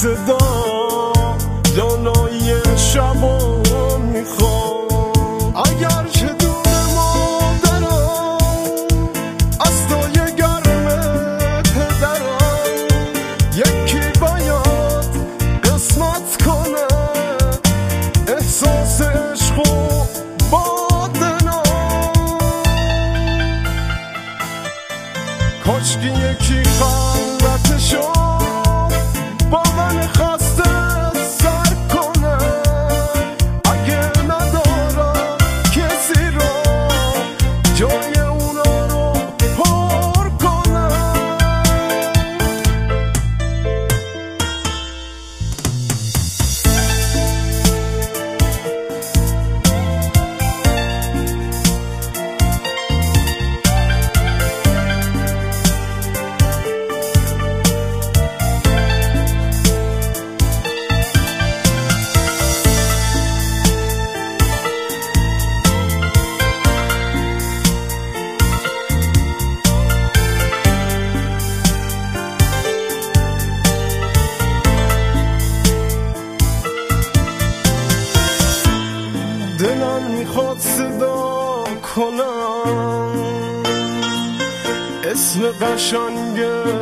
صدا دانایی شبا میخوام. اگر که دون مادرم از دای گرم پدرم یکی باید قسمت کنه احساس عشق و بادنا. کاشکی یکی خلط شد با من خسته سر کنه. اگه ندارم کسی رو جای اونا رو پر کنه. دلم میخواد صدا کنم اسم قشنگ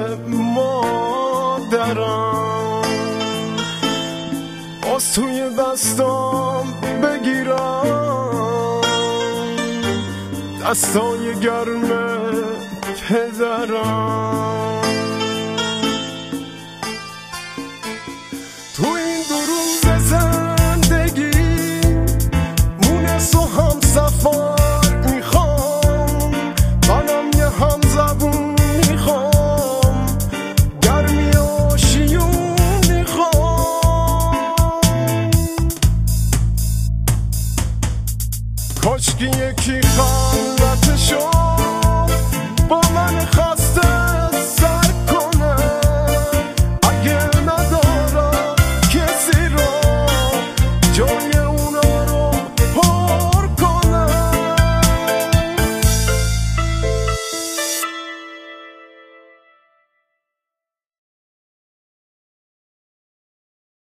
مادرم، باز توی دستام بگیرم دستای گرم پدرم.